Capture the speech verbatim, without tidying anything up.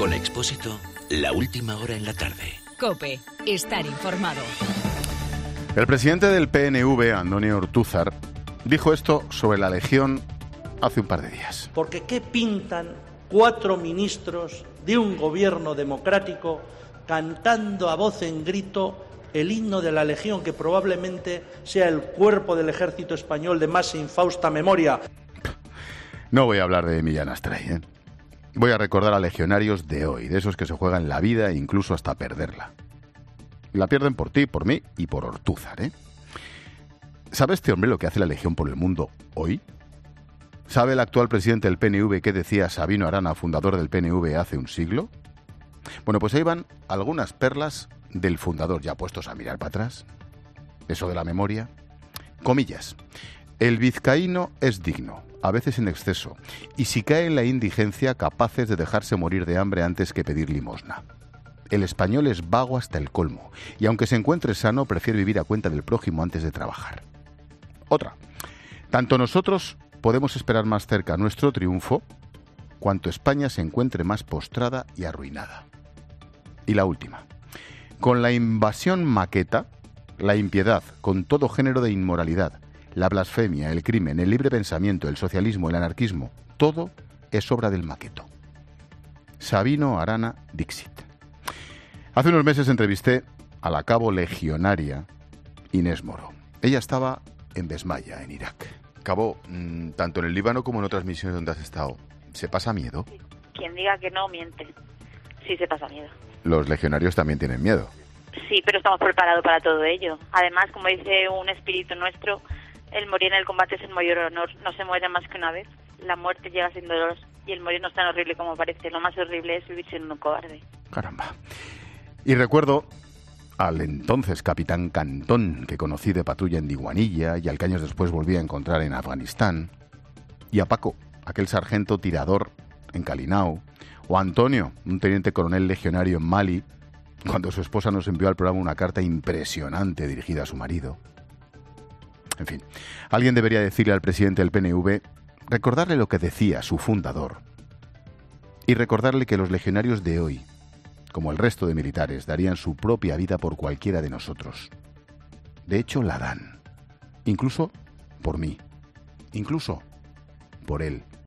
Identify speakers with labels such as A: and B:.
A: Con Expósito, la última hora en la tarde.
B: COPE, estar informado.
C: El presidente del P N V, Andoni Ortúzar, dijo esto sobre la Legión hace un par de días.
D: Porque ¿qué pintan cuatro ministros de un gobierno democrático cantando a voz en grito el himno de la Legión, que probablemente sea el cuerpo del ejército español de más infausta memoria?
C: No voy a hablar de Millán Astray, ¿eh? Voy a recordar a legionarios de hoy, de esos que se juegan la vida e incluso hasta perderla. La pierden por ti, por mí y por Ortúzar, ¿eh? ¿Sabe este hombre lo que hace la Legión por el mundo hoy? ¿Sabe el actual presidente del P N V qué decía Sabino Arana, fundador del P N V, hace un siglo? Bueno, pues ahí van algunas perlas del fundador, ya puestos a mirar para atrás. Eso de la memoria. Comillas. El vizcaíno es digno, a veces en exceso, y si cae en la indigencia, capaces de dejarse morir de hambre antes que pedir limosna. El español es vago hasta el colmo, y aunque se encuentre sano, prefiere vivir a cuenta del prójimo antes de trabajar. Otra. Tanto nosotros podemos esperar más cerca nuestro triunfo, cuanto España se encuentre más postrada y arruinada. Y la última. Con la invasión maqueta, la impiedad, con todo género de inmoralidad, la blasfemia, el crimen, el libre pensamiento, el socialismo, el anarquismo, todo es obra del maqueto. Sabino Arana Dixit. Hace unos meses entrevisté a la cabo legionaria Inés Moro. Ella estaba en Besmaya, en Irak. Cabo, mmm, tanto en el Líbano como en otras misiones donde has estado, ¿se pasa miedo?
E: Quien diga que no, miente. Sí se pasa miedo.
C: Los legionarios también tienen miedo.
E: Sí, pero estamos preparados para todo ello. Además, como dice un espíritu nuestro, el morir en el combate es el mayor honor. No se muere más que una vez. La muerte llega sin dolor y el morir no es tan horrible como parece. Lo más horrible es vivir siendo un cobarde.
C: Caramba. Y recuerdo al entonces capitán Cantón, que conocí de patrulla en Diguanilla y al que años después volví a encontrar en Afganistán. Y a Paco, aquel sargento tirador en Calinao. O a Antonio, un teniente coronel legionario en Mali, cuando su esposa nos envió al programa una carta impresionante dirigida a su marido. En fin, alguien debería decirle al presidente del P N V, recordarle lo que decía su fundador y recordarle que los legionarios de hoy, como el resto de militares, darían su propia vida por cualquiera de nosotros. De hecho, la dan. Incluso por mí. Incluso por él.